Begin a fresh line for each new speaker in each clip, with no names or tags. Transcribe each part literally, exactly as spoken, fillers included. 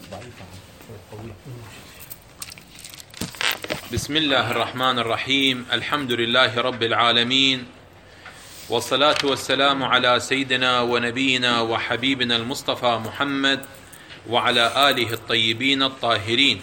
بسم الله الرحمن الرحيم. الحمد لله رب العالمين، والصلاة والسلام على سيدنا ونبينا وحبيبنا المصطفى محمد وعلى آله الطيبين الطاهرين.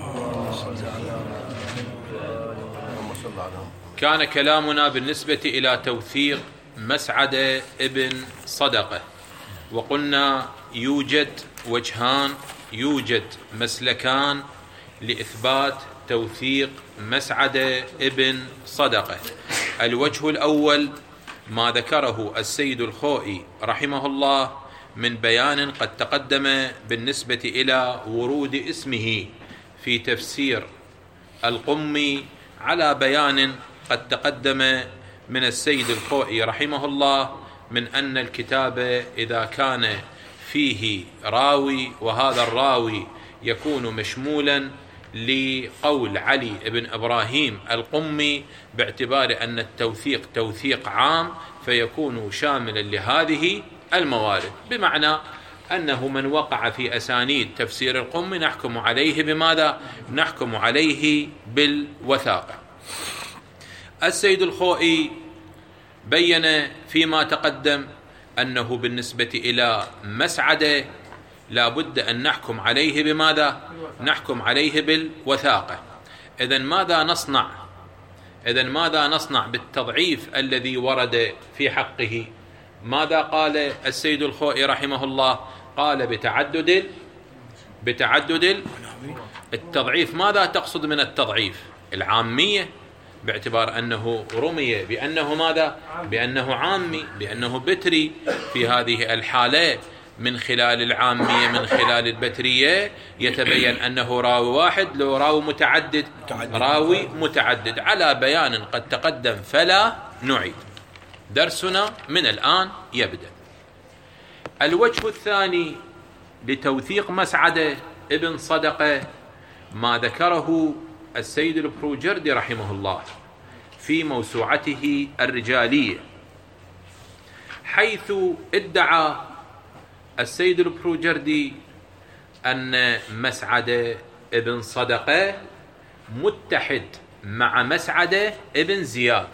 كان كلامنا بالنسبة إلى توثيق مسعد ابن صدقة، وقلنا يوجد وجهان، يوجد مسلكان لإثبات توثيق مسعد ابن صدقة. الوجه الأول ما ذكره السيد الخوئي رحمه الله من بيان قد تقدم بالنسبة إلى ورود اسمه في تفسير القمي، على بيان قد تقدم من السيد الخوئي رحمه الله من أن الكتاب إذا كان فيه راوي وهذا الراوي يكون مشمولا لقول علي بن إبراهيم القمي، باعتبار أن التوثيق توثيق عام فيكون شاملا لهذه الموارد، بمعنى أنه من وقع في أسانيد تفسير القمي نحكم عليه بماذا؟ نحكم عليه بالوثاقة. السيد الخوئي بين فيما تقدم أنه بالنسبة إلى مسعد لا بد أن نحكم عليه بماذا؟ نحكم عليه بالوثاقة. إذن ماذا نصنع؟ إذن ماذا نصنع بالتضعيف الذي ورد في حقه؟ ماذا قال السيد الخوئي رحمه الله؟ قال بتعدد بتعدد التضعيف. ماذا تقصد من التضعيف؟ العامية، باعتبار أنه رمي بأنه ماذا؟ بأنه عامي، بأنه بتري. في هذه الحالة من خلال العامية، من خلال البترية، يتبين أنه راوي واحد لو راوي متعدد، راوي متعدد، على بيان قد تقدم فلا نعيد. درسنا من الآن يبدأ. الوجه الثاني لتوثيق مسعد ابن صدقة ما ذكره السيد البروجردي رحمه الله في موسوعته الرجالية، حيث ادعى السيد البروجردي أن مسعد ابن صدقة متحد مع مسعد ابن زياد،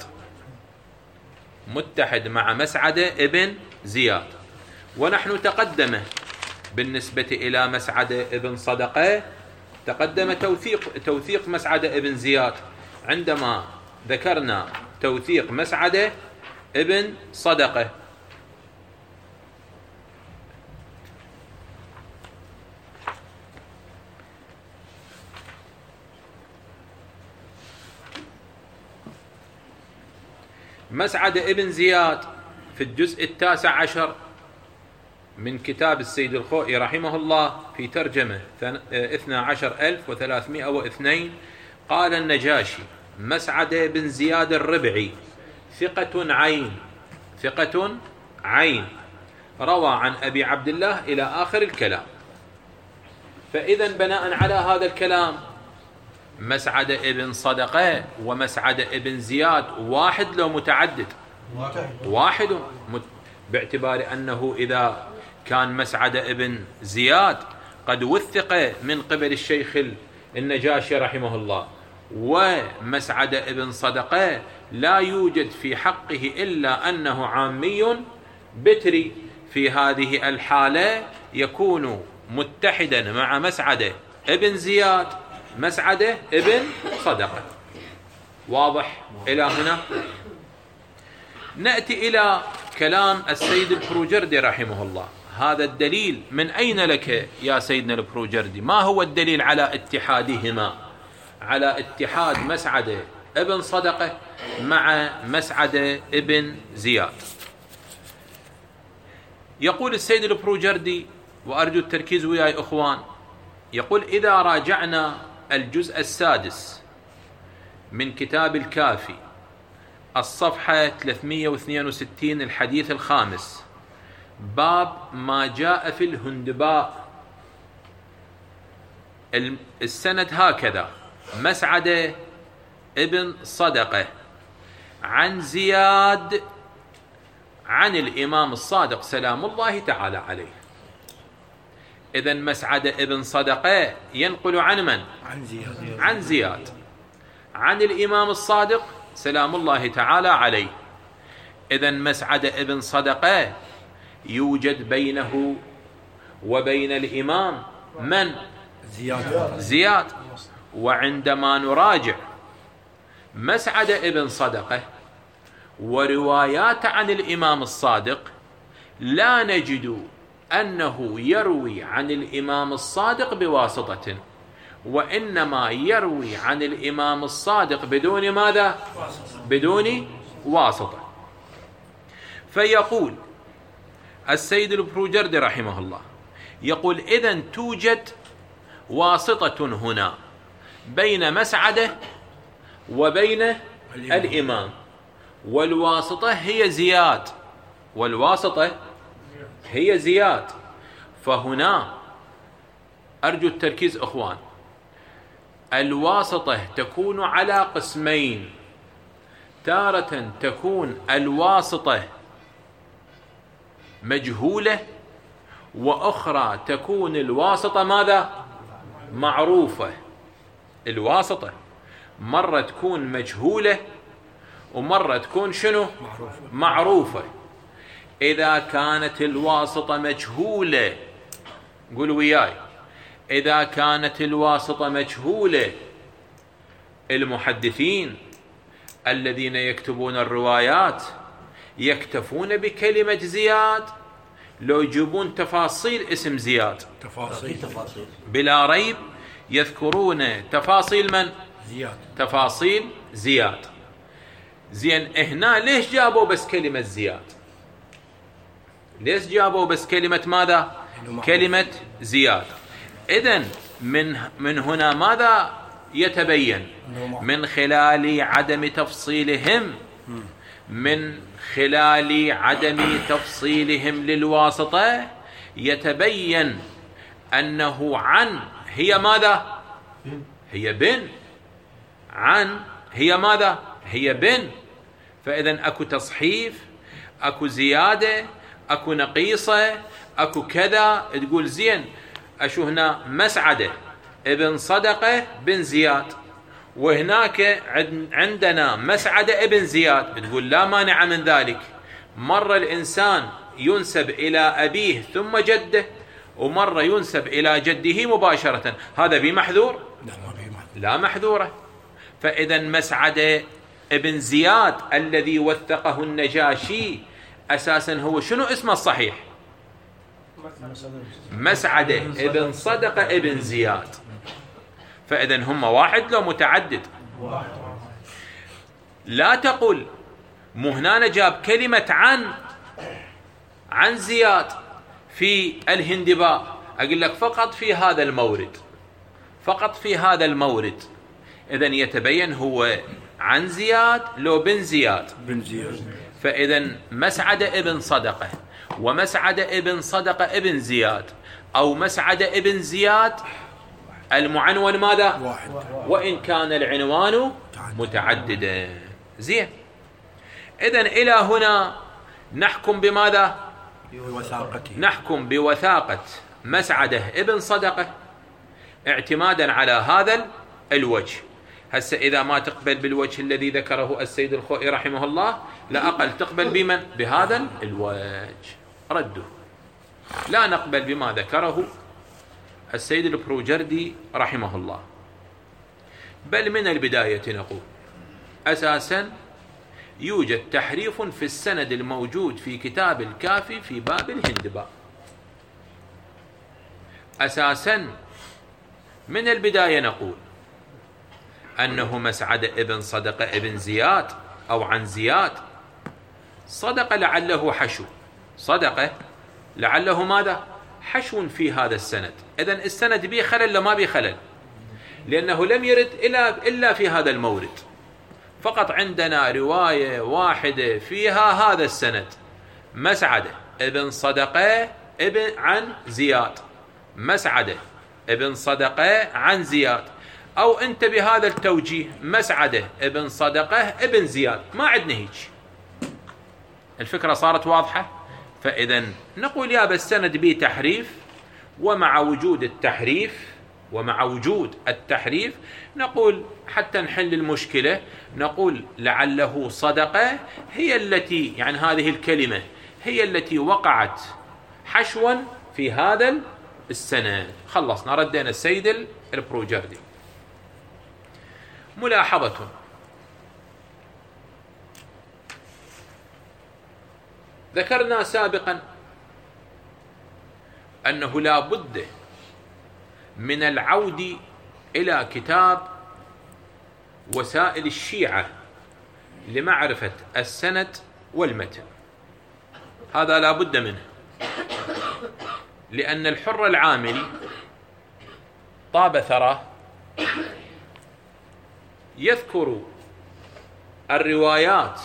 متحد مع مسعد ابن زياد. ونحن تقدم بالنسبة إلى مسعد ابن صدقة تقدم توثيق توثيق مسعد ابن زياد عندما ذكرنا توثيق مسعد ابن صدقة. مسعد ابن زياد في الجزء التاسع عشر من كتاب السيد الخوئي رحمه الله في ترجمة اثنى عشر ألف وثلاثمائة واثنين قال النجاشي: مسعد بن زياد الربعي ثقة عين، ثقة عين، روى عن أبي عبد الله إلى آخر الكلام. فإذا بناء على هذا الكلام مسعد ابن صدقة ومسعد ابن زياد واحد لو متعدد؟ واحد، باعتبار أنه إذا كان مسعد ابن زياد قد وثق من قبل الشيخ النجاشي رحمه الله، ومسعد ابن صدقة لا يوجد في حقه إلا أنه عامي بتري، في هذه الحالة يكون متحدا مع مسعد ابن زياد مسعد ابن صدقة. واضح إلى هنا؟ نأتي إلى كلام السيد البروجردي رحمه الله. هذا الدليل من أين لك يا سيدنا البروجردي؟ ما هو الدليل على اتحادهما، على اتحاد مسعد ابن صدقة مع مسعد ابن زياد؟ يقول السيد البروجردي، وأرجو التركيز وياي إخوان، يقول: إذا راجعنا الجزء السادس من كتاب الكافي الصفحة ثلاثمائة واثنين وستين الحديث الخامس، باب ما جاء في الهندباء، السند هكذا: مسعد ابن صدقة عن زياد عن الإمام الصادق سلام الله تعالى عليه. إذا مسعد ابن صدقة ينقل عن من؟
عن زياد.
عن زياد عن الإمام الصادق سلام الله تعالى عليه. إذا مسعد ابن صدقة يوجد بينه وبين الإمام من؟
زياد.
زياد. وعندما نراجع مسعد ابن صدقة وروايات عن الإمام الصادق لا نجد أنه يروي عن الإمام الصادق بواسطة، وإنما يروي عن الإمام الصادق بدون ماذا؟ بدون واسطة. فيقول السيد البروجردي رحمه الله، يقول إذن توجد واسطة هنا بين مسعده وبين الإمام، والواسطة هي زياد، والواسطة هي زياد. فهنا أرجو التركيز أخوان، الواسطة تكون على قسمين، تارة تكون الواسطة مجهولة، وأخرى تكون الواسطة ماذا؟ معروفة. الواسطة مرة تكون مجهولة ومرة تكون شنو؟ معروفة. إذا كانت الواسطة مجهولة، قولوا وياي، إذا كانت الواسطة مجهولة، المحدثين الذين يكتبون الروايات يكتفون بكلمة زياد، لو يجيبون تفاصيل اسم زياد
تفاصيل تفاصيل
بلا ريب يذكرون تفاصيل من؟
زياد.
تفاصيل زياد. زين، هنا ليش جابوا بس كلمة زياد؟ ليش جابوا بس كلمة ماذا؟ كلمة زياد. إذن من من هنا ماذا يتبين؟ من خلال عدم تفصيلهم من خلال عدم تفصيلهم للواسطة يتبين أنه عن هي ماذا؟ هي بن. عن هي ماذا؟ هي بن. فإذن أكو تصحيف، أكو زيادة، أكو نقيصة، أكو كذا. تقول زين أشو هنا مسعدة ابن صدقة بن زياد، وهناك عندنا مسعدة ابن زياد. تقول لا مانع من ذلك، مرة الإنسان ينسب إلى أبيه ثم جده، ومرة ينسب إلى جده مباشرة. هذا بمحذور؟ لا محذورة. فإذا مسعدة ابن زياد الذي وثقه النجاشي أساسا هو شنو اسمه الصحيح؟ مسعدة ابن صدقة ابن زياد. فإذا هم واحد لو متعدد؟ لا تقول مو هنا جاب كلمة عن عن زياد في الهندباء، أقول لك فقط في هذا المورد، فقط في هذا المورد. إذن يتبين هو عن زياد لو بن زياد.
بن زياد.
فإذا مسعد ابن صدقة ومسعد ابن صدقة ابن زياد، أو مسعد ابن زياد المعنون ماذا؟
واحد،
وإن كان العنوان متعددا. زين، إذن إلى هنا نحكم بماذا؟
بوثاقته.
نحكم بوثاقة مسعدة ابن صدقة اعتمادا على هذا الوجه. هسه إذا ما تقبل بالوجه الذي ذكره السيد الخوئي رحمه الله، لا أقل تقبل بمن؟ بهذا الوجه. رده لا نقبل بما ذكره السيد البروجردي رحمه الله، بل من البداية نقول أساسا يوجد تحريف في السند الموجود في كتاب الكافي في باب الهندباء. أساسا من البداية نقول أنه مسعد ابن صدقة ابن زياد أو عن زياد. صدقة لعله حشو، صدقة لعله ماذا؟ حشو في هذا السند. إذن السند به خلل لما به خلل، لأنه لم يرد إلا, إلا في هذا المورد. فقط عندنا رواية واحدة فيها هذا السند، مسعدة ابن صدقة ابن عن زياد، مسعدة ابن صدقة عن زياد، أو أنت بهذا التوجيه مسعدة ابن صدقة ابن زياد. ما عندنا هيك. الفكرة صارت واضحة؟ فإذا نقول يا بالسند به تحريف، ومع وجود التحريف ومع وجود التحريف نقول حتى نحل المشكلة نقول لعله صدقة هي التي يعني هذه الكلمة هي التي وقعت حشوا في هذا السند. خلصنا ردينا السيد البروجردي. ملاحظة: ذكرنا سابقا أنه لا بد من العود إلى كتاب وسائل الشيعة لمعرفة السند والمتن، هذا لا بد منه، لأن الحر العاملي طاب ثراه يذكر الروايات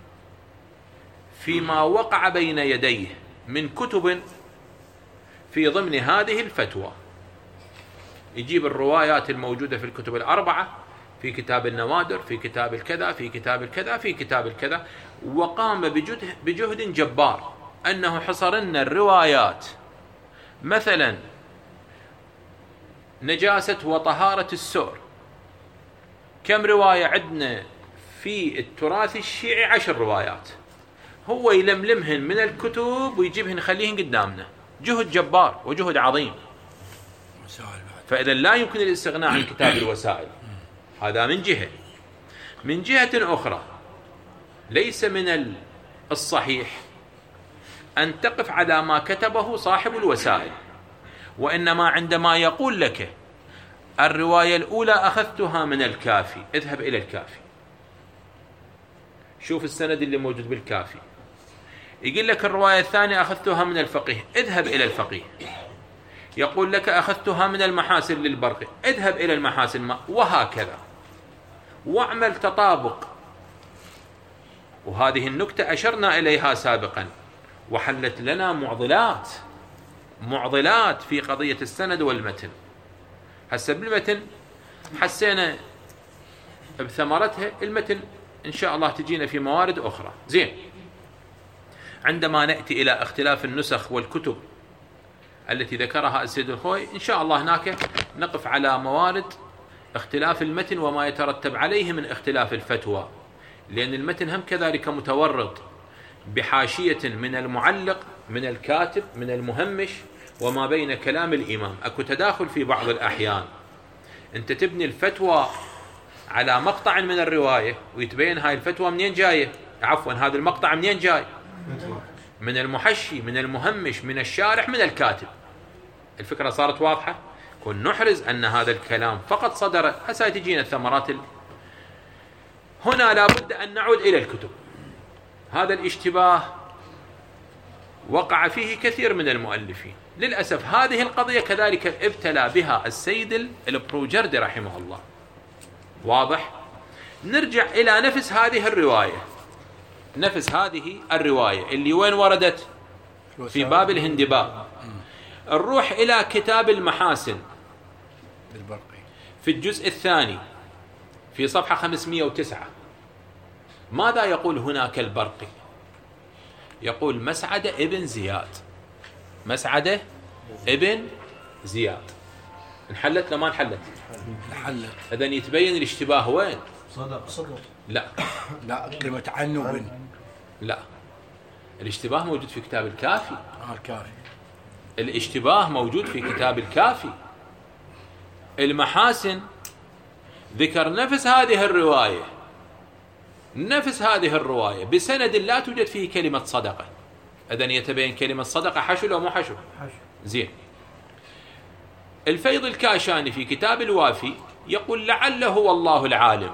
فيما وقع بين يديه من كتب في ضمن هذه الفتوى، يجيب الروايات الموجودة في الكتب الأربعة، في كتاب النوادر، في كتاب الكذا، في كتاب الكذا، في كتاب الكذا، وقام بجهد, بجهد جبار أنه حصر لنا الروايات، مثلا نجاسة وطهارة السؤر، كم رواية عندنا في التراث الشيعي؟ عشر روايات، هو يلملمهن من الكتب ويجيبهن يخليهن قدامنا، جهد جبار وجهد عظيم. فإذا لا يمكن الاستغناء عن كتاب الوسائل، هذا من جهة. من جهة أخرى ليس من الصحيح أن تقف على ما كتبه صاحب الوسائل، وإنما عندما يقول لك الرواية الأولى أخذتها من الكافي، اذهب إلى الكافي، شوف السند اللي موجود بالكافي. يقول لك الرواية الثانية أخذتها من الفقيه، اذهب إلى الفقيه. يقول لك أخذتها من المحاسن للبرقي، اذهب إلى المحاسن، وهكذا، واعمل تطابق. وهذه النكتة أشرنا إليها سابقا وحلت لنا معضلات معضلات في قضية السند والمتن. هسه بالمتن حسينا بثمرتها، المتن إن شاء الله تجينا في موارد أخرى. زين، عندما نأتي إلى اختلاف النسخ والكتب التي ذكرها السيد الخوئي إن شاء الله هناك نقف على موارد اختلاف المتن وما يترتب عليه من اختلاف الفتوى، لأن المتن هم كذلك متورط بحاشية من المعلق، من الكاتب، من المهمش، وما بين كلام الإمام. أكو تداخل في بعض الأحيان، أنت تبني الفتوى على مقطع من الرواية ويتبين هاي الفتوى منين جاية، عفوا هذا المقطع منين جاي، من المحشي، من المهمش، من الشارح، من الكاتب. الفكرة صارت واضحة؟ كن نحرز أن هذا الكلام فقط صدر، هسه تجينا الثمرات ال... هنا لابد أن نعود إلى الكتب. هذا الاشتباه وقع فيه كثير من المؤلفين للأسف. هذه القضية كذلك ابتلى بها السيد البروجردي رحمه الله. واضح؟ نرجع إلى نفس هذه الرواية، نفس هذه الرواية اللي وين وردت؟ في باب الهندباء. نروح إلى كتاب المحاسن في الجزء الثاني في صفحة خمسمائة وتسعة. ماذا يقول هناك البرقي؟ يقول مسعدة ابن زياد، مسعدة ابن زياد. انحلت لما انحلت؟
انحلت.
إذن يتبين الاشتباه وين؟
صدق صدق
لا
لا، كلمة عنه بن.
لا، الاشتباه موجود في كتاب الكافي.
آه الكافي.
الاشتباه موجود في كتاب الكافي. المحاسن ذكر نفس هذه الرواية، نفس هذه الرواية بسند لا توجد فيه كلمة صدقة. إذن يتبين كلمة صدقة حشو أو مو حشو؟
حشو.
زين. الفيض الكاشاني في كتاب الوافي يقول لعله والله العالم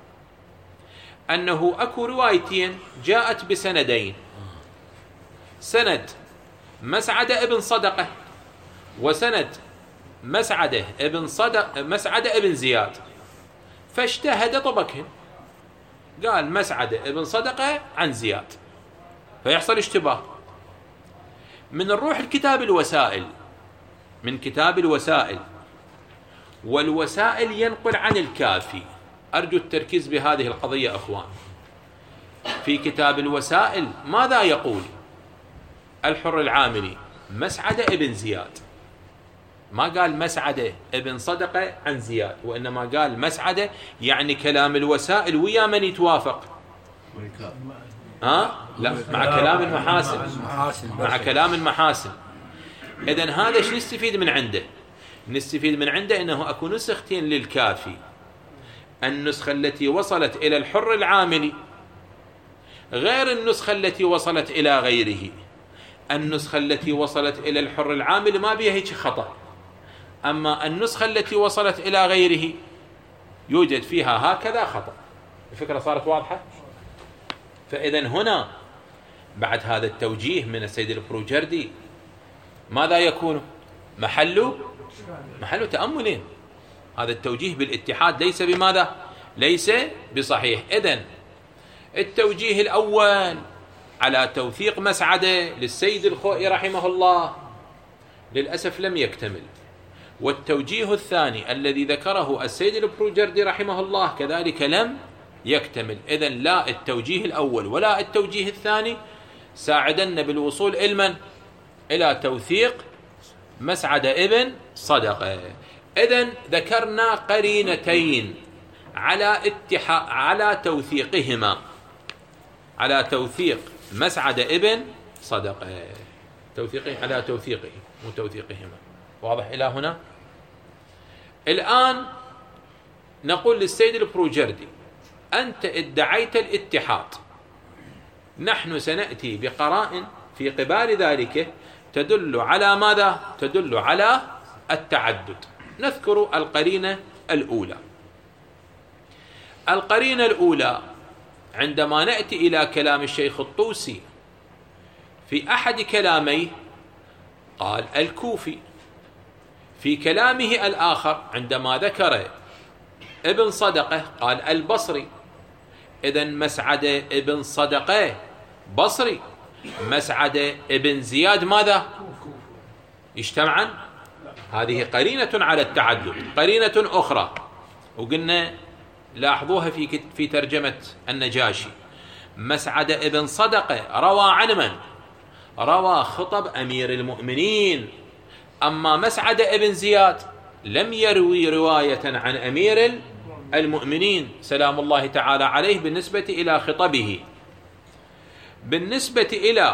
أنه أكو روايتين جاءت بسندين، سند مسعدة ابن صدقة وسند مسعدة ابن صدق مسعدة ابن زياد، فاجتهد طبقهن، قال مسعدة ابن صدقة عن زياد، فيحصل اشتباه. من نروح الكتاب الوسائل، من كتاب الوسائل، والوسائل ينقل عن الكافي. أرجو التركيز بهذه القضية أخوان. في كتاب الوسائل ماذا يقول الحر العاملي؟ مسعدة ابن زياد. ما قال مسعدة ابن صدقة عن زياد، وإنما قال مسعدة، يعني كلام الوسائل ويا من يتوافق؟ ها؟ لا، مع كلام المحاسن، مع كلام المحاسن. إذن هذا شو نستفيد من عنده؟ نستفيد من عنده أنه أكو نسختين للكافي، النسخة التي وصلت إلى الحر العاملي غير النسخة التي وصلت إلى غيره. النسخة التي وصلت إلى الحر العاملي ما بيها هيك خطأ، أما النسخة التي وصلت إلى غيره يوجد فيها هكذا خطأ. الفكرة صارت واضحة؟ فإذا هنا بعد هذا التوجيه من السيد البروجردي ماذا يكون؟ محله محله تأمل. هذا التوجيه بالاتحاد ليس بماذا؟ ليس بصحيح. إذن التوجيه الأول على توثيق مسعدة للسيد الخوئي رحمه الله للأسف لم يكتمل، والتوجيه الثاني الذي ذكره السيد البروجردي رحمه الله كذلك لم يكتمل. إذن لا التوجيه الأول ولا التوجيه الثاني ساعدنا بالوصول إلمن؟ إلى توثيق مسعدة ابن صدقة. إذن ذكرنا قرينتين على اتحاد على توثيقهما، على توثيق مسعدة ابن صدقة، توثيقه على توثيقه مو توثيقهما. واضح إلى هنا؟ الآن نقول للسيد البروجردي أنت ادعيت الاتحاد، نحن سنأتي بقرائن في قبال ذلك تدل على ماذا؟ تدل على التعدد. نذكر القرينة الأولى. القرينة الأولى عندما نأتي إلى كلام الشيخ الطوسي في أحد كلاميه قال الكوفي، في كلامه الآخر عندما ذكر ابن صدقة قال البصري. إذن مسعدة ابن صدقة بصري، مسعدة ابن زياد ماذا؟ يجتمعان؟ هذه قرينة على التعدد. قرينة أخرى وقلنا لاحظوها في في ترجمة النجاشي، مسعدة ابن صدقة روى عن من؟ روى خطب أمير المؤمنين، أما مسعدة ابن زياد لم يروي رواية عن أمير المؤمنين سلام الله تعالى عليه بالنسبة إلى خطبه. بالنسبة إلى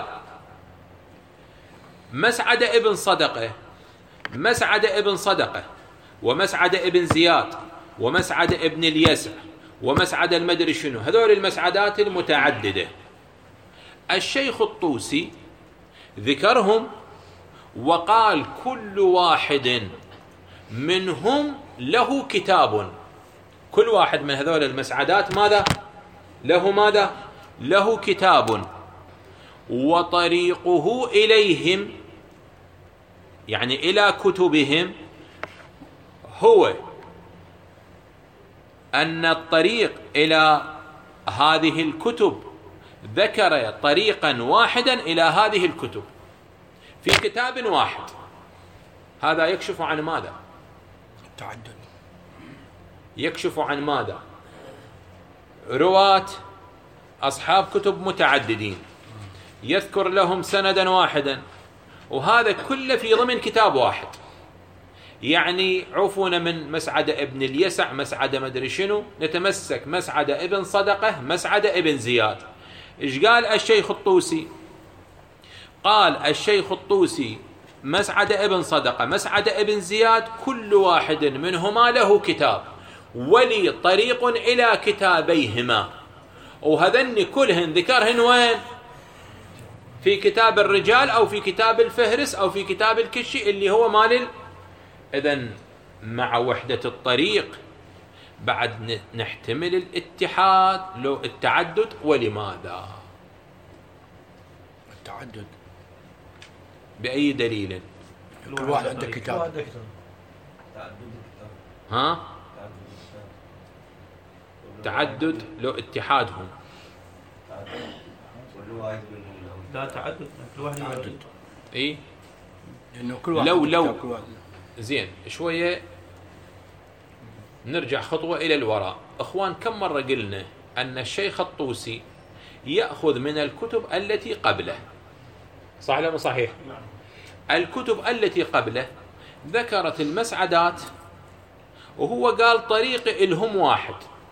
مسعدة ابن صدقة، مسعدة ابن صدقة ومسعدة ابن زياد ومسعدة ابن اليسع ومسعدة المدري شنو، هذول المسعدات المتعددة الشيخ الطوسي ذكرهم وقال كل واحد منهم له كتاب. كل واحد من هذول المسعدات ماذا؟ له ماذا؟ له كتاب، وطريقه إليهم يعني إلى كتبهم هو أن الطريق إلى هذه الكتب ذكر طريقا واحدا إلى هذه الكتب في كتاب واحد. هذا يكشف عن ماذا؟
التعدد.
يكشف عن ماذا؟ رواة أصحاب كتب متعددين يذكر لهم سندا واحدا، وهذا كله في ضمن كتاب واحد. يعني عفونا من مسعدة ابن اليسع، مسعدة مدري شنو، نتمسك مسعدة ابن صدقة، مسعدة ابن زياد. إيش قال الشيخ الطوسي؟ قال الشيخ الطوسي مسعدة ابن صدقة، مسعدة ابن زياد كل واحد منهما له كتاب ولي طريق إلى كتابيهما، وهذن كلهن ذكرهن وين؟ في كتاب الرجال أو في كتاب الفهرس أو في كتاب الكشي اللي هو مال ال... إذن مع وحدة الطريق بعد نحتمل الاتحاد لو التعدد. ولماذا
التعدد؟
بأي دليل؟
كل واحد عنده كتاب.
ها؟ تعدد لو اتحادهم.
لا تعدد كل واحد تعدد.
اي
لانه كل واحد
لو لو
كل واحد.
زين شويه نرجع خطوه الى الوراء. اخوان كم مره قلنا ان الشيخ الطوسي ياخذ من الكتب التي قبله، صح ولا مو صحيح؟ الكتب التي قبله ذكرت المسعدات وهو قال طريق إلهم واحد.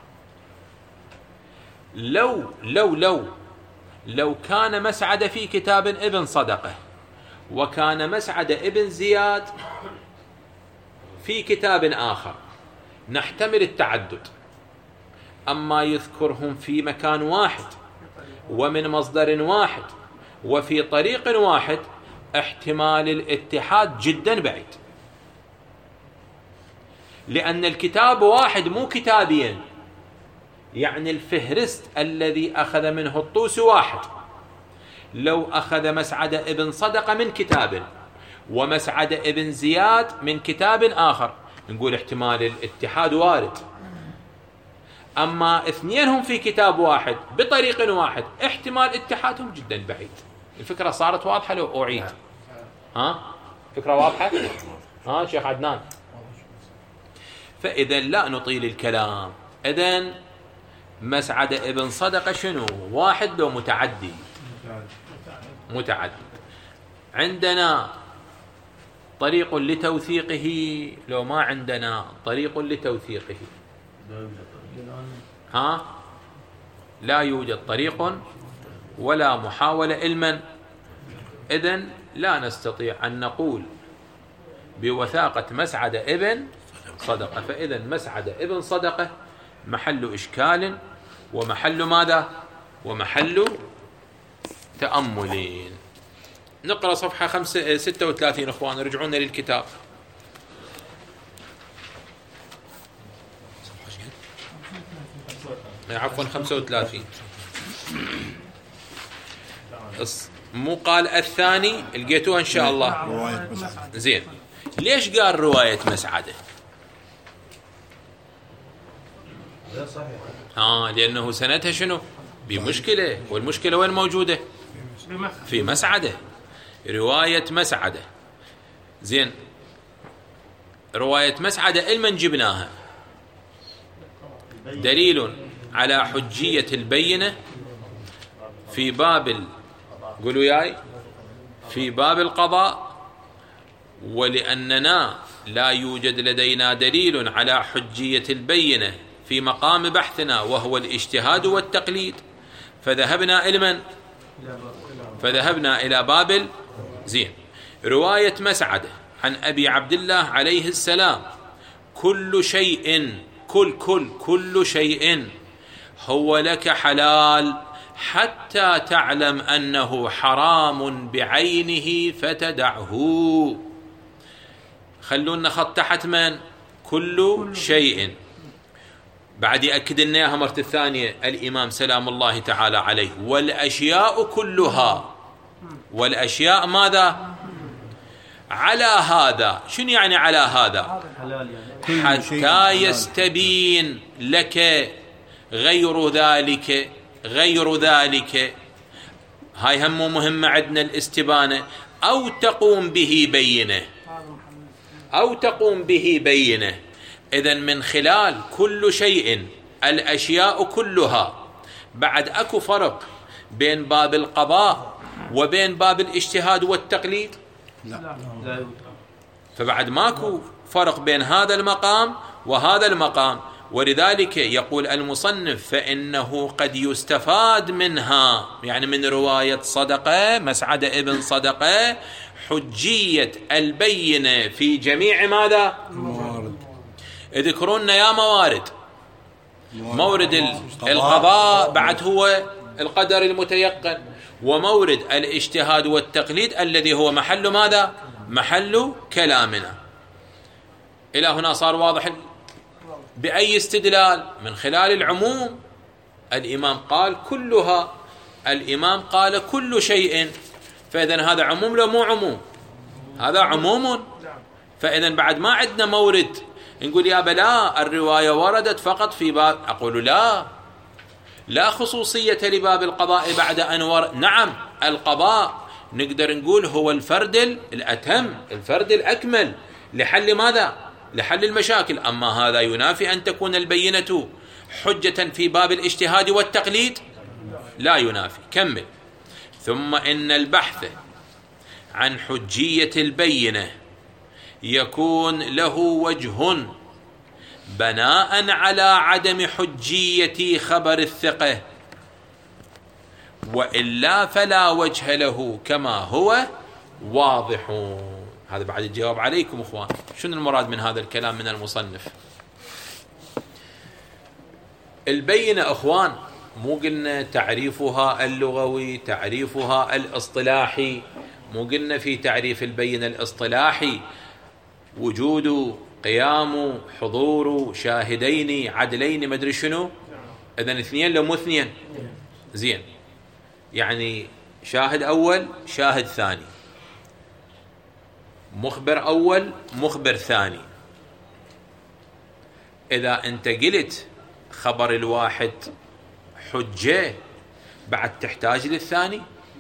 لو لو لو لو كان مسعد في كتاب ابن صدقة وكان مسعد ابن زياد في كتاب آخر نحتمل التعدد، أما يذكرهم في مكان واحد ومن مصدر واحد وفي طريق واحد احتمال الاتحاد جدا بعيد، لأن الكتاب واحد مو كتابين، يعني الفهرست الذي أخذ منه الطوسي واحد. لو أخذ مسعد ابن صدقة من كتاب ومسعد ابن زياد من كتاب آخر نقول احتمال الاتحاد وارد، أما اثنينهم في كتاب واحد بطريق واحد احتمال اتحادهم جدا بعيد. الفكرة صارت واضحة لو أعيد؟ ها؟ فكرة واضحة؟ ها شيخ عدنان؟ فإذا لا نطيل الكلام. إذن مسعد ابن صدقة شنو؟ واحد لو متعدي؟ متعدد. عندنا طريق لتوثيقه لو ما عندنا طريق لتوثيقه؟ ها؟ لا يوجد طريق ولا محاولة علما. إذن لا نستطيع أن نقول بوثاقة مسعد ابن صدقة. فإذا مسعد ابن صدقة محل إشكال ومحل ماذا؟ ومحل تأملين. نقرأ صفحة خمسة ستة وثلاثين إخوان، رجعونا للكتاب. عفوا خمسة وثلاثين. مو قال الثاني لقيتوها إن شاء الله؟ زين. ليش قال رواية مسعدة؟ آه لأنه سندها شنو؟ بمشكلة، والمشكلة وين موجودة؟ في مسعدة. رواية مسعدة. زين. رواية مسعدة المن جبناها؟ دليل على حجية البينة في باب ال... قولوا ياي في باب القضاء، ولأننا لا يوجد لدينا دليل على حجية البينة في مقام بحثنا وهو الاجتهاد والتقليد، فذهبنا إلى من؟ فذهبنا إلى باب. زين. رواية مسعدة عن أبي عبد الله عليه السلام: كل شيء كل كل كل شيء هو لك حلال حتى تعلم أنه حرام بعينه فتدعه. خلونا خط تحت من؟ كل شيء. بعد يأكد لنا اياها مرة الثانية الإمام سلام الله تعالى عليه: والأشياء كلها. والأشياء ماذا؟ على هذا. شنو يعني على هذا؟ حتى يستبين لك غير ذلك. غير ذلك هاي هم مهمة عندنا الاستبانة. أو تقوم به بينه، أو تقوم به بينه. إذن من خلال كل شيء الأشياء كلها. بعد أكو فرق بين باب القضاء وبين باب الاجتهاد والتقليد؟ لا. فبعد ماكو فرق بين هذا المقام وهذا المقام، ولذلك يقول المصنف: فإنه قد يستفاد منها، يعني من رواية صدقة مسعد ابن صدقة، حجية البينة في جميع ماذا؟ موارد. اذكرون يا موارد. مورد القضاء بعد هو القدر المتيقن، ومورد الاجتهاد والتقليد الذي هو محل ماذا؟ محل كلامنا. إلى هنا صار واضح. بأي استدلال؟ من خلال العموم. الإمام قال كلها، الإمام قال كل شيء، فإذن هذا عموم لو مو عموم؟ هذا عموم. فإذن بعد ما عندنا مورد نقول يا بلا الرواية وردت فقط في باب. أقول لا، لا خصوصية لباب القضاء بعد أن ورد. نعم القضاء نقدر نقول هو الفرد الأتم، الفرد الأكمل لحل ماذا؟ لحل المشاكل. أما هذا ينافي أن تكون البينة حجة في باب الاجتهاد والتقليد؟ لا ينافي. كمل. ثم إن البحث عن حجية البينة يكون له وجه بناء على عدم حجية خبر الثقة، وإلا فلا وجه له كما هو واضح. هذا بعد الجواب عليكم اخوان. شنو المراد من هذا الكلام من المصنف؟ البينة اخوان مو قلنا تعريفها اللغوي، تعريفها الاصطلاحي، مو قلنا في تعريف البينة الاصطلاحي وجود قيام حضور شاهدين عدلين مدري شنو، اذن اثنين لو مو اثنين زين، يعني شاهد اول شاهد ثاني، مخبر اول مخبر ثاني. اذا انت قلت خبر الواحد حجة بعد تحتاج للثاني؟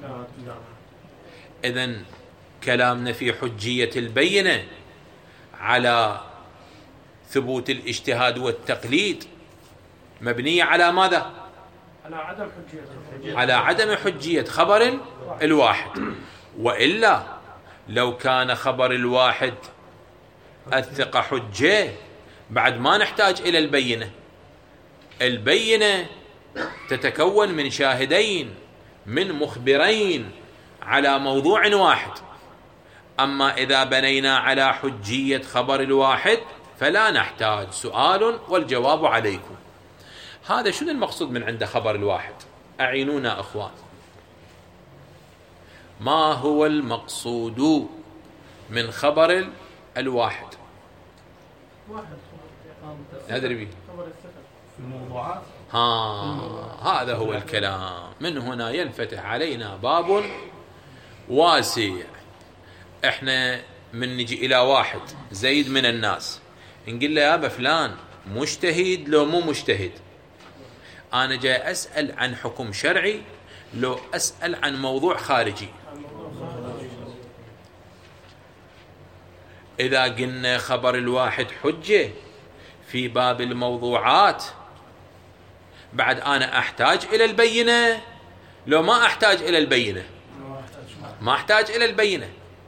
اذن كلامنا في حجية البينة على ثبوت الاجتهاد والتقليد مبنية على ماذا؟
على عدم حجية
على عدم حجية خبر الواحد. وإلا لو كان خبر الواحد الثقة حجة بعد ما نحتاج إلى البينة. البينة تتكون من شاهدين من مخبرين على موضوع واحد. أما إذا بنينا على حجية خبر الواحد فلا نحتاج. سؤال والجواب عليكم. هذا شنو المقصود من عند خبر الواحد؟ أعينونا أخوان، ما هو المقصود من خبر الواحد؟ ندري به
في الموضوعات.
ها هذا هو الكلام. من هنا ينفتح علينا باب واسع. احنا من نجي الى واحد زيد من الناس نقول له يا ابا فلان مجتهد لو مو مجتهد؟ انا جاي اسال عن حكم شرعي لو اسال عن موضوع خارجي؟ اذا قلنا خبر الواحد حجة في باب الموضوعات بعد انا احتاج الى البينة لو ما احتاج الى البينة؟ ما احتاج الى البينة.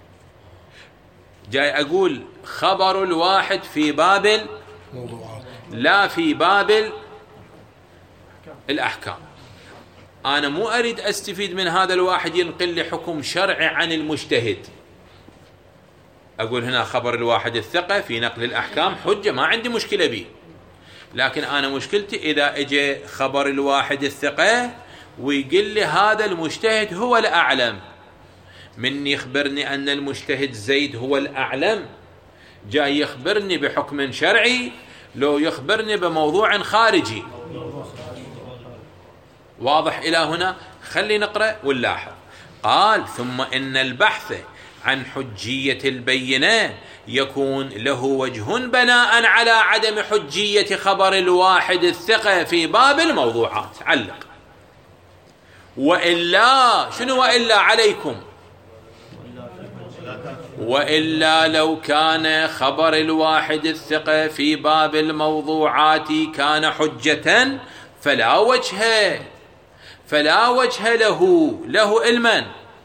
جاي اقول خبر الواحد في باب الموضوعات لا في باب الاحكام. انا مو اريد استفيد من هذا الواحد ينقل لي حكم شرعي عن المجتهد. اقول هنا خبر الواحد الثقة في نقل الاحكام حجة، ما عندي مشكلة به. لكن انا مشكلتي اذا اجى خبر الواحد الثقة ويقول لي هذا المجتهد هو الاعلم، من يخبرني ان المجتهد زيد هو الاعلم، جاي يخبرني بحكم شرعي لو يخبرني بموضوع خارجي. واضح الى هنا؟ خلي نقرأ ونلاحظ. قال ثم ان البحث عن حجية البينة يكون له وجه بناء على عدم حجية خبر الواحد الثقة في باب الموضوعات. علق. وإلا شنو وإلا عليكم؟ وإلا لو كان خبر الواحد الثقة في باب الموضوعات كان حجة فلا وجه فلا وجه له له المن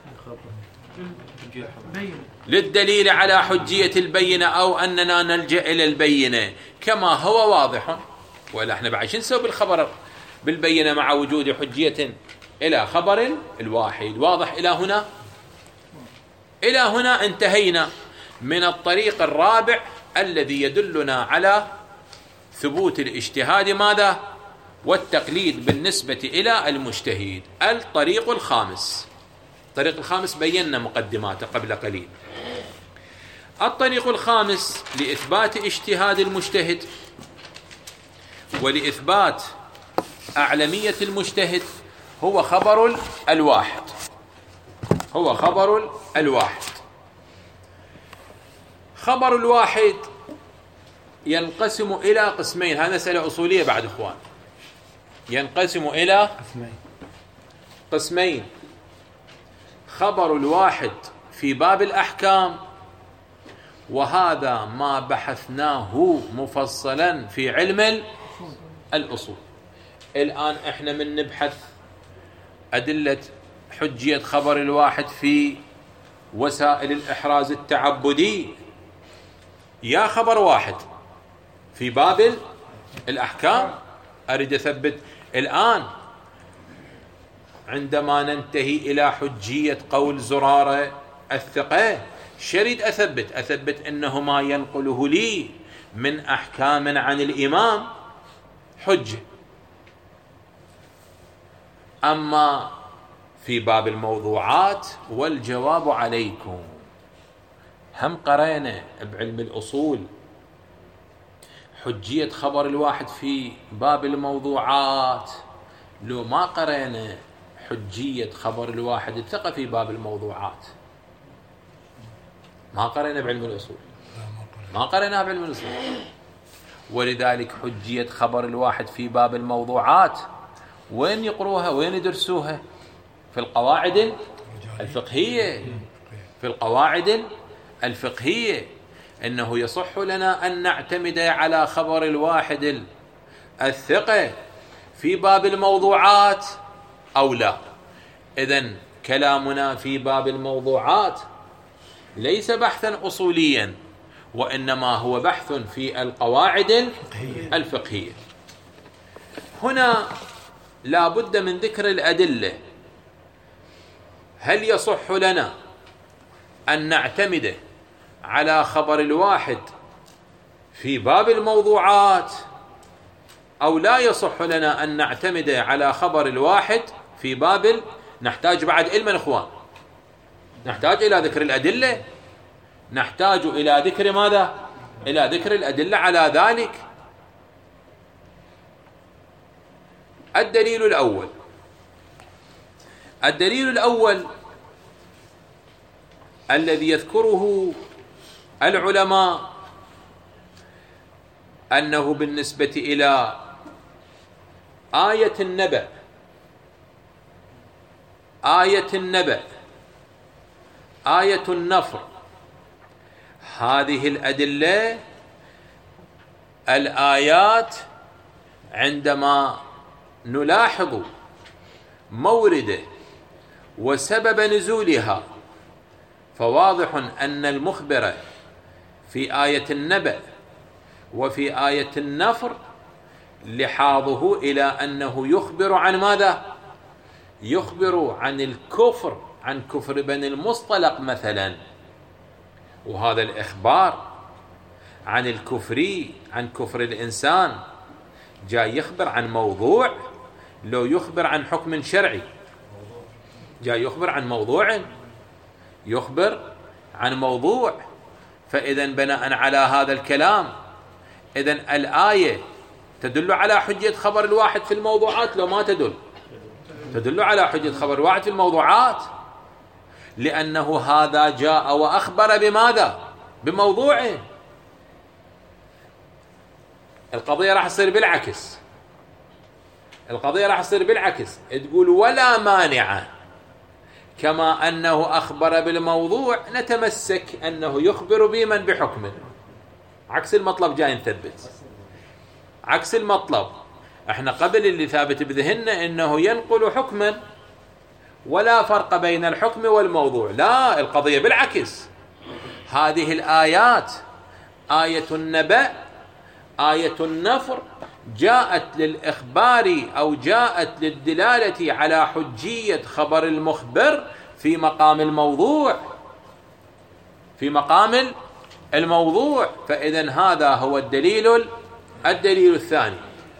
للدليل على حجية البينة أو أننا نلجأ إلى البينة كما هو واضح. ولا احنا بعد شو نسوي بالخبر بالبينة مع وجود حجية إلى خبر الواحد؟ واضح إلى هنا؟ إلى هنا انتهينا من الطريق الرابع الذي يدلنا على ثبوت الاجتهاد ماذا؟ والتقليد بالنسبة إلى المجتهد. الطريق الخامس. الطريق الخامس بينا مقدماته قبل قليل. الطريق الخامس لإثبات اجتهاد المجتهد ولإثبات أعلمية المجتهد هو خبر الواحد. هو خبر الواحد. خبر الواحد ينقسم إلى قسمين. هذا مسألة أصولية بعد إخوان. ينقسم إلى قسمين: خبر الواحد في باب الأحكام، وهذا ما بحثناه مفصلا في علم الأصول. الآن احنا من نبحث أدلة حجية خبر الواحد في وسائل الإحراز التعبدي، يا خبر واحد في باب الأحكام أريد أثبت الآن. عندما ننتهي إلى حجية قول زرارة الثقة شريد أثبت أثبت أنه ما ينقله لي من أحكام عن الإمام حجة. أما في باب الموضوعات والجواب عليكم، هم قرينا بعلم الأصول حجية خبر الواحد في باب الموضوعات، لو ما قرينا حجية خبر الواحد الثقة في باب الموضوعات. ما قرينا بعلم الأصول، ما قرينا بعلم الأصول، ولذلك حجية خبر الواحد في باب الموضوعات وين يقروها وين يدرسوها؟ في القواعد الفقهية. في القواعد الفقهية أنه يصح لنا أن نعتمد على خبر الواحد الثقة في باب الموضوعات أو لا. إذن كلامنا في باب الموضوعات ليس بحثا أصوليا، وإنما هو بحث في القواعد الفقهية. هنا لا بد من ذكر الأدلة. هل يصح لنا أن نعتمد على خبر الواحد في باب الموضوعات أو لا يصح لنا أن نعتمد على خبر الواحد في باب ال... نحتاج بعد علما إخوان، نحتاج إلى ذكر الأدلة، نحتاج إلى ذكر ماذا؟ إلى ذكر الأدلة على ذلك. الدليل الأول الدليل الأول الذي يذكره العلماء أنه بالنسبة إلى آية النبأ آية النبأ آية النفر، هذه الأدلة الآيات عندما نلاحظ مورد وسبب نزولها فواضح أن المخبر في آية النبأ وفي آية النفر لحاظه إلى أنه يخبر عن ماذا؟ يخبر عن الكفر، عن كفر بني المصطلق مثلا، وهذا الإخبار عن الكفر عن كفر الإنسان جاي يخبر عن موضوع، لو يخبر عن حكم شرعي جاي يخبر عن موضوع، يخبر عن موضوع. فإذا بناء على هذا الكلام إذن الآية تدل على حجية خبر الواحد في الموضوعات لو ما تدل؟ تدل على حجية خبر الواحد في الموضوعات، لأنه هذا جاء وأخبر بماذا؟ بموضوعه. القضية راح تصير بالعكس، القضية راح تصير بالعكس، تقول ولا مانع كما أنه أخبر بالموضوع نتمسك أنه يخبر بمن بحكمه. عكس المطلب جاي نثبت، عكس المطلب. احنا قبل اللي ثابت بذهننا انه ينقل حكما ولا فرق بين الحكم والموضوع، لا، القضية بالعكس. هذه الآيات آية النبأ آية النفر جاءت للإخبار أو جاءت للدلالة على حجية خبر المخبر في مقام الموضوع، في مقام الموضوع. فإذن هذا هو الدليل الدليل الثاني.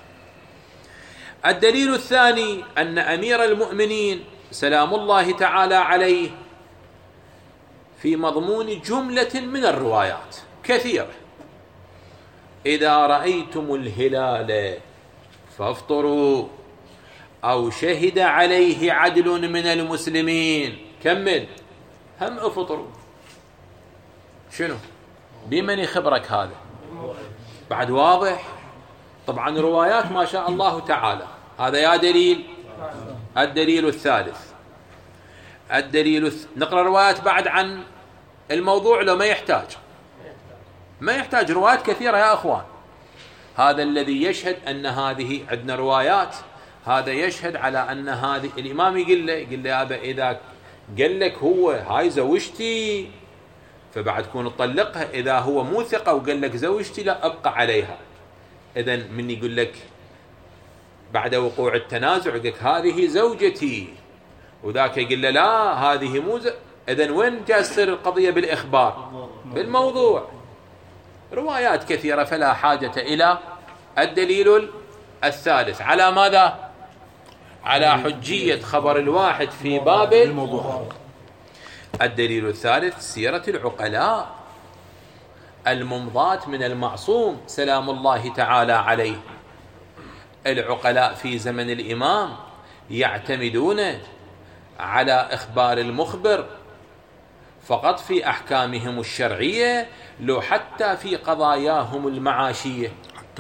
الدليل الثاني أن أمير المؤمنين سلام الله تعالى عليه في مضمون جملة من الروايات كثيرة: إذا رأيتم الهلال فافطروا أو شهد عليه عدل من المسلمين، كمل، هم افطروا. شنو؟ بمن يخبرك هذا؟ بعد واضح. طبعا روايات ما شاء الله تعالى. هذا يا دليل. الدليل الثالث الدليل الث... نقرأ روايات بعد عن الموضوع لو ما يحتاج، ما يحتاج روايات كثيرة يا أخوان. هذا الذي يشهد أن هذه عندنا روايات، هذا يشهد على أن هذه الإمام يقول له يقول له يا أبا إذا قال لك هو هاي زوجتي فبعد تكون تطلقها. إذا هو مو ثقة وقال لك زوجتي لا أبقى عليها، إذن من يقول لك بعد وقوع التنازع يقول لك هذه زوجتي، وذاك يقول له لا هذه مو ز... إذن وين جاء تصير القضية؟ بالإخبار، بالموضوع. روايات كثيرة، فلا حاجة إلى الدليل الثالث. على ماذا؟ على حجية خبر الواحد في باب الموضوع. الدليل الثالث سيرة العقلاء الممضاة من المعصوم سلام الله تعالى عليه. العقلاء في زمن الإمام يعتمدون على إخبار المخبر فقط في أحكامهم الشرعية، لو حتى في قضاياهم المعاشية.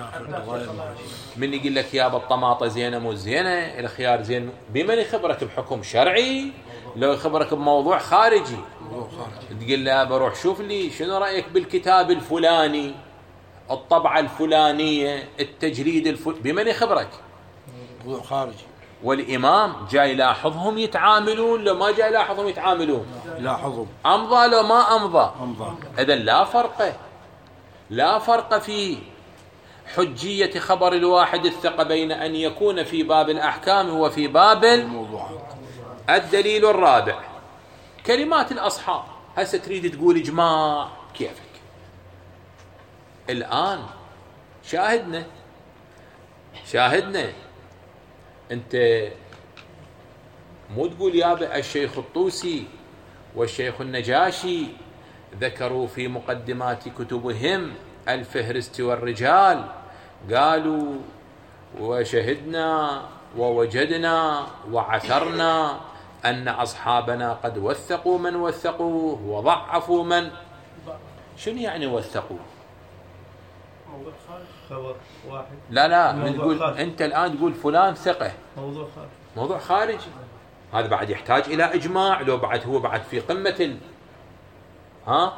من يقول لك يا بالطماطة زينة مو زينة، الخيار زين، بمن يخبرك بحكم شرعي؟ لو يخبرك بموضوع خارجي تقول له بروح شوف لي شنو رأيك بالكتاب الفلاني، الطبعة الفلانية، التجريد الفلاني، بمن يخبرك؟
موضوع خارجي.
والإمام جاي يلاحظهم يتعاملون، لو ما جاي يلاحظهم يتعاملون،
لاحظهم
أمضى لو ما أمضى
أمضى.
إذن لا فرق لا فرق في حجية خبر الواحد الثقة بين أن يكون في باب الأحكام وفي باب الموضوعات. الدليل الرابع كلمات الأصحاب. هسه تريد تقول إجماع، كيفك؟ الآن شاهدنا شاهدنا أنت مو تقول يا الشيخ الطوسي والشيخ النجاشي ذكروا في مقدمات كتبهم الفهرست والرجال، قالوا وشهدنا ووجدنا وعثرنا أن أصحابنا قد وثقوا من وثقوه وضعفوا من. شنو يعني وثقوا؟
موضوع خبر واحد.
لا لا من تقول أنت الآن تقول فلان ثقة،
موضوع خارج
موضوع خارجي، هذا بعد يحتاج إلى إجماع، لو بعد هو بعد في قمة ال... ها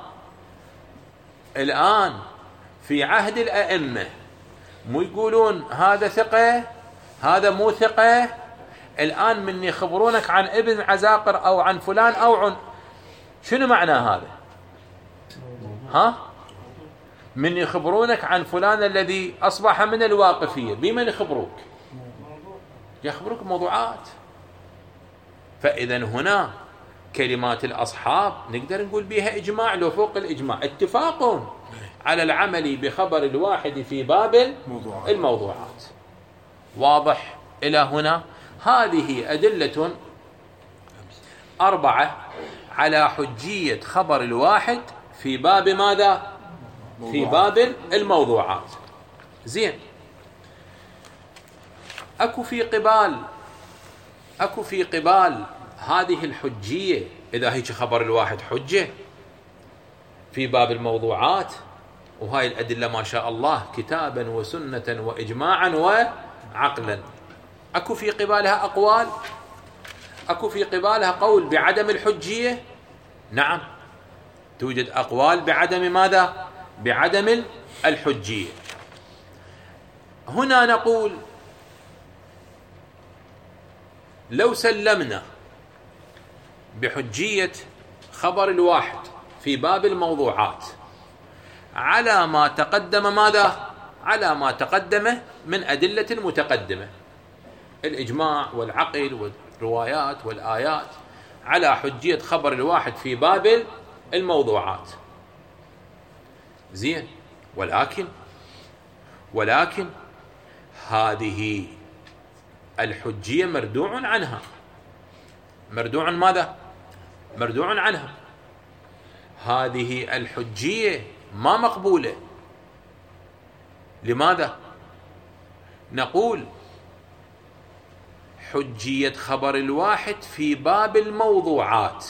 الآن في عهد الأئمة مو يقولون هذا ثقة هذا مو ثقة. الآن من يخبرونك عن ابن عزاقر أو عن فلان أو عن شنو معنى هذا؟ ها من يخبرونك عن فلان الذي أصبح من الواقفية، بمن يخبروك؟ يخبروك موضوعات. فإذا هنا كلمات الأصحاب نقدر نقول بها إجماع، لو فوق الإجماع اتفاق على العمل بخبر الواحد في باب الموضوعات. واضح إلى هنا؟ هذه أدلة أربعة على حجية خبر الواحد في باب ماذا؟ في باب الموضوعات. زين، أكو في قبال أكو في قبال هذه الحجية، إذا هيك خبر الواحد حجة في باب الموضوعات، وهاي الأدلة ما شاء الله كتابا وسنة وإجماعا وعقلا، أكو في قبالها أقوال، أكو في قبالها قول بعدم الحجية. نعم توجد أقوال بعدم ماذا؟ بعدم الحجية. هنا نقول لو سلمنا بحجية خبر الواحد في باب الموضوعات على ما تقدم ماذا؟ على ما تقدم من أدلة متقدمة، الإجماع والعقل والروايات والآيات، على حجية خبر الواحد في باب الموضوعات. زين، ولكن ولكن هذه الحجية مردوع عنها. مردوع ماذا؟ مردوع عنها. هذه الحجية ما مقبولة. لماذا؟ نقول حجية خبر الواحد في باب الموضوعات،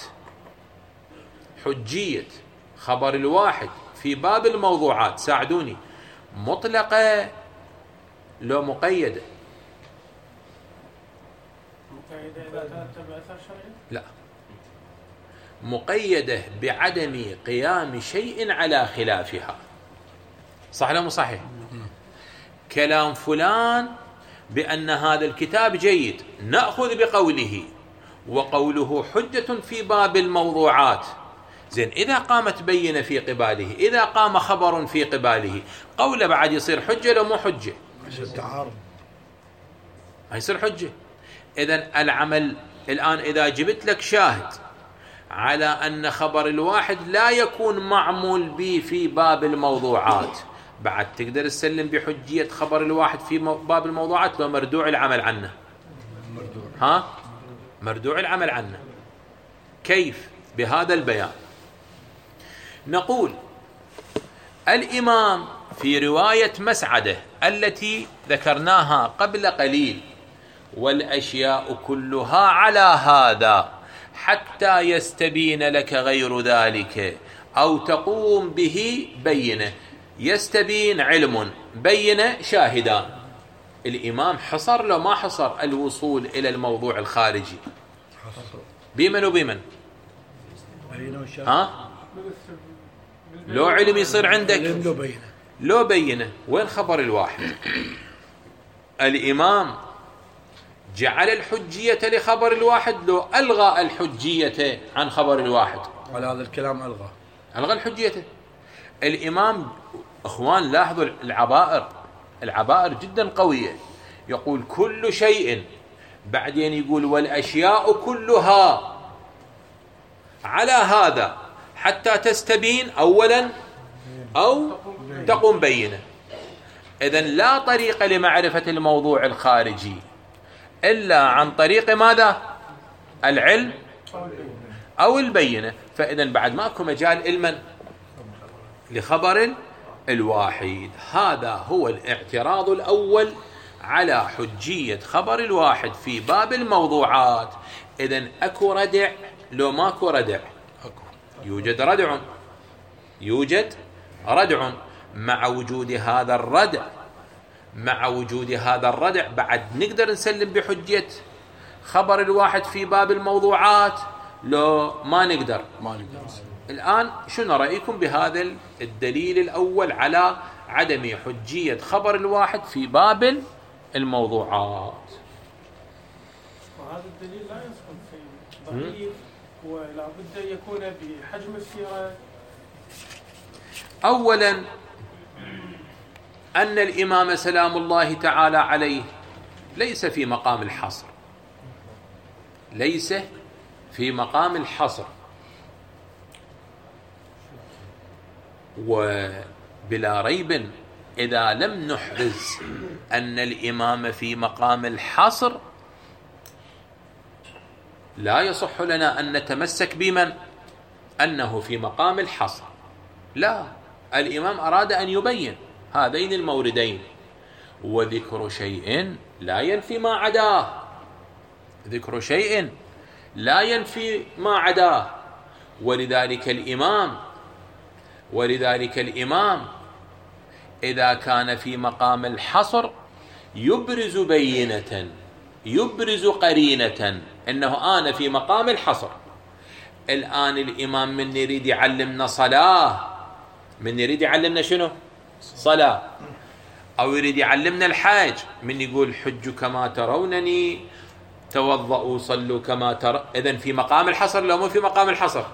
حجية خبر الواحد في باب الموضوعات، ساعدوني، مطلقة لو مقيدة؟
مقيدة إذا ترتب أثر شرعي؟
لا، مقيدة بعدم قيام شيء على خلافها. صح ولا مو صحيح؟ كلام فلان بأن هذا الكتاب جيد نأخذ بقوله، وقوله حجة في باب الموضوعات، زين إذا قامت بينة في قباله، إذا قام خبر في قباله، قوله بعد يصير حجة لو مو حجة؟
التعارض
ما يصير حجة. إذن العمل الآن إذا جبت لك شاهد على أن خبر الواحد لا يكون معمول به في باب الموضوعات، بعد تقدر تسلم بحجية خبر الواحد في باب الموضوعات لو مردوع العمل عنه؟ ها؟ مردوع العمل عنه. كيف؟ بهذا البيان. نقول الإمام في رواية مسعدة التي ذكرناها قبل قليل: والأشياء كلها على هذا حتى يستبين لك غير ذلك أو تقوم به بينه. يستبين علم، بينه شاهدان. الإمام حصر لو ما حصر الوصول إلى الموضوع الخارجي؟ بمن وبمن؟ ها؟ لو علم يصير عندك
لو بينه
لو بينه. وين خبر الواحد؟ الإمام جعل الحجية لخبر الواحد لو ألغى الحجية عن خبر الواحد؟
على هذا الكلام ألغى
ألغى الحجية. الإمام أخوان لاحظوا العبائر، العبائر جدا قوية. يقول كل شيء، بعدين يقول والأشياء كلها على هذا حتى تستبين أولا أو تقوم بينه. إذن لا طريق لمعرفة الموضوع الخارجي إلا عن طريق ماذا؟ العلم أو البينة. فإذن بعد ماكو مجال علما لخبر الواحد. هذا هو الاعتراض الأول على حجية خبر الواحد في باب الموضوعات. إذن أكو ردع لو ماكو ردع؟ يوجد ردع، يوجد ردع. مع وجود هذا الردع مع وجود هذا الردع بعد نقدر نسلم بحجية خبر الواحد في باب الموضوعات لو ما نقدر؟
ما نقدر.
الآن شنو رأيكم بهذا الدليل الأول على عدم حجية خبر الواحد في باب الموضوعات؟
وهذا الدليل لا يسكن في ضعيف ولا بد يكون بحجم السيرة.
أولا أن الإمام سلام الله تعالى عليه ليس في مقام الحصر، ليس في مقام الحصر. وبلا ريب إذا لم نحرز أن الإمام في مقام الحصر لا يصح لنا أن نتمسك بمن أنه في مقام الحصر. لا، الإمام أراد أن يبين هذين الموردين، وذكر شيء لا ينفي ما عداه، ذكر شيء لا ينفي ما عداه. ولذلك الإمام ولذلك الإمام إذا كان في مقام الحصر يبرز بينة، يبرز قرينة إنه أنا في مقام الحصر. الآن الإمام من يريد يعلمنا صلاة، من يريد يعلمنا شنو؟ صلاة. أو يريد يعلمنا الحاج، من يقول حجوا كما ترونني، توضؤوا صلوا كما ترى. إذن في مقام الحصر لو مو في مقام الحصر؟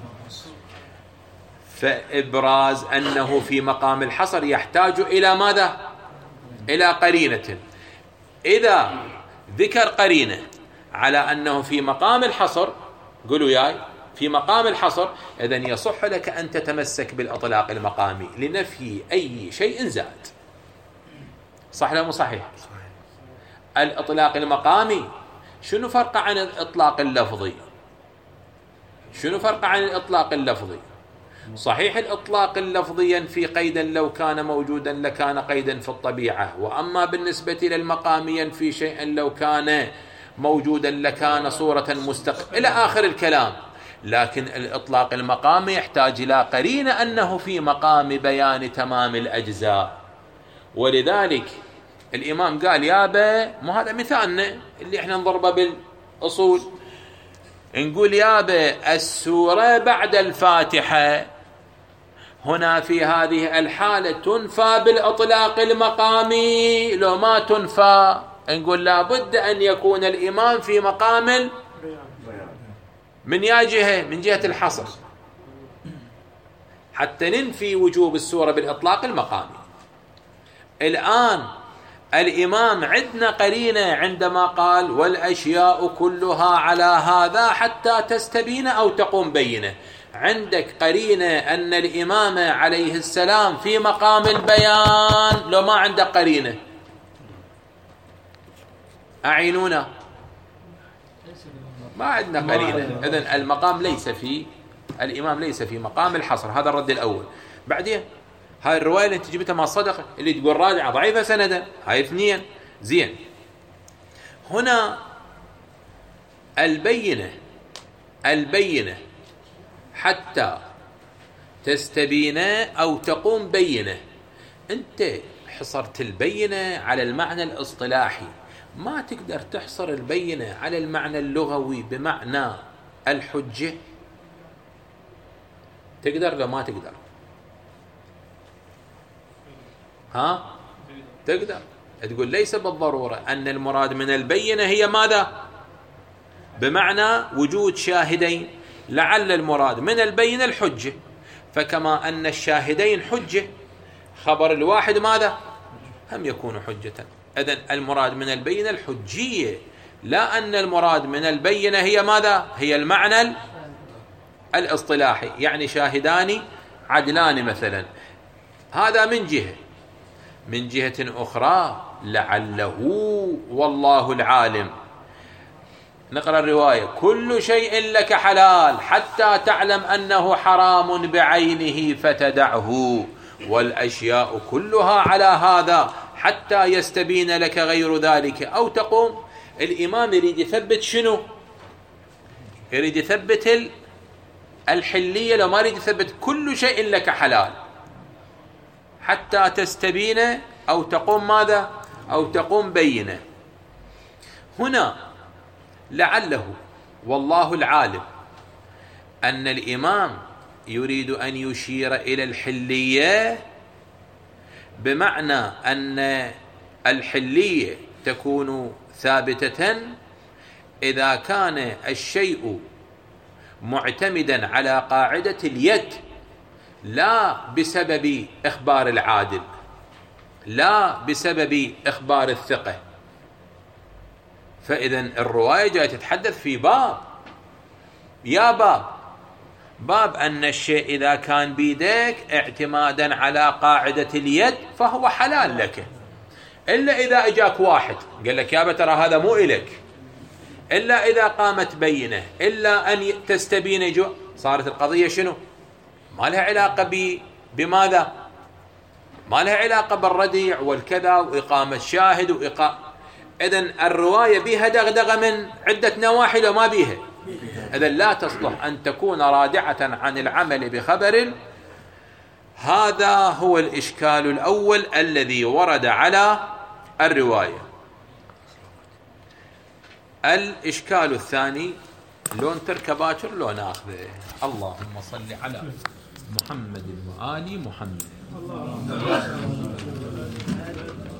فإبراز أنه في مقام الحصر يحتاج إلى ماذا؟ إلى قرينة. إذا ذكر قرينة على أنه في مقام الحصر، قولوا ياي في مقام الحصر، إذن يصح لك أن تتمسك بالإطلاق المقامي لنفي أي شيء زاد. صح لا مو صحيح؟ الإطلاق المقامي شنو فرق عن الإطلاق اللفظي؟ شنو فرق عن الإطلاق اللفظي؟ صحيح الإطلاق اللفظي ينفي قيدا لو كان موجودا لكان قيدا في الطبيعة، وأما بالنسبة للمقام ينفي شيئا لو كان موجودا لكان صورة مستقلة إلى آخر الكلام. لكن الإطلاق المقامي يحتاج إلى قرينة أنه في مقام بيان تمام الأجزاء. ولذلك الإمام قال يابا، مو هذا مثالنا اللي احنا نضربه بالأصول، نقول يابا السورة بعد الفاتحة هنا في هذه الحالة تنفى بالإطلاق المقامي لو ما تنفى؟ نقول لابد أن يكون الإمام في مقام من يا جهة؟ من جهة الحصر. حتى ننفي وجوب السورة بالإطلاق المقامي. الآن الإمام عندنا قرينة عندما قال والأشياء كلها على هذا حتى تستبين أو تقوم بينه. عندك قرينة أن الإمام عليه السلام في مقام البيان لو ما عندك قرينة؟ أعينونا. ما عندنا قرينة. إذن المقام ليس في الإمام ليس في مقام الحصر. هذا الرد الأول. بعدين هاي الرواية اللي انت جبتها مع الصدقة اللي تقول راجعة ضعيفة سندا، هاي اثنين. زين، هنا البينة البينة حتى تستبين أو تقوم بينة. انت حصرت البينة على المعنى الاصطلاحي، ما تقدر تحصر البينة على المعنى اللغوي بمعنى الحجة. تقدر لو ما تقدر؟ ها؟ تقدر تقول ليس بالضرورة أن المراد من البينة هي ماذا؟ بمعنى وجود شاهدين. لعل المراد من البينة الحجة، فكما أن الشاهدين حجة خبر الواحد ماذا؟ هم يكون حجة. إذن المراد من البينة الحجية، لا أن المراد من البينة هي ماذا؟ هي المعنى الاصطلاحي، يعني شاهدان عدلان مثلا. هذا من جهة. من جهة أخرى لعله والله العالم. نقرأ الرواية: كل شيء لك حلال حتى تعلم أنه حرام بعينه فتدعه، والأشياء كلها على هذا حتى يستبين لك غير ذلك أو تقوم. الإمام يريد يثبت شنو؟ يريد يثبت الحلية، لو ما يريد يثبت كل شيء لك حلال حتى تستبين أو تقوم ماذا؟ أو تقوم بينه. هنا لعله والله العالم أن الإمام يريد أن يشير إلى الحلية بمعنى أن الحلية تكون ثابتة إذا كان الشيء معتمدا على قاعدة اليد، لا بسبب إخبار العادل، لا بسبب إخبار الثقة. فإذن الرواية جاءت تتحدث في باب، يا باب باب أن الشيء إذا كان بيدك اعتمادا على قاعدة اليد فهو حلال لك، إلا إذا إجاك واحد قال لك يا ترى هذا مو إلك، إلا إذا قامت بينه، إلا أن تستبين جو. صارت القضية شنو؟ ما لها علاقة ب... بماذا؟ ما لها علاقة بالرديع والكذا وإقامة شاهد وإقامة. إذن الرواية بها دغدغة من عدة نواحي لو ما بيها. إذن لا تصلح أن تكون رادعة عن العمل بخبر. هذا هو الإشكال الأول الذي ورد على الرواية. الإشكال الثاني لون تركباتر لون آخذه. اللهم صل على محمد وآل محمد.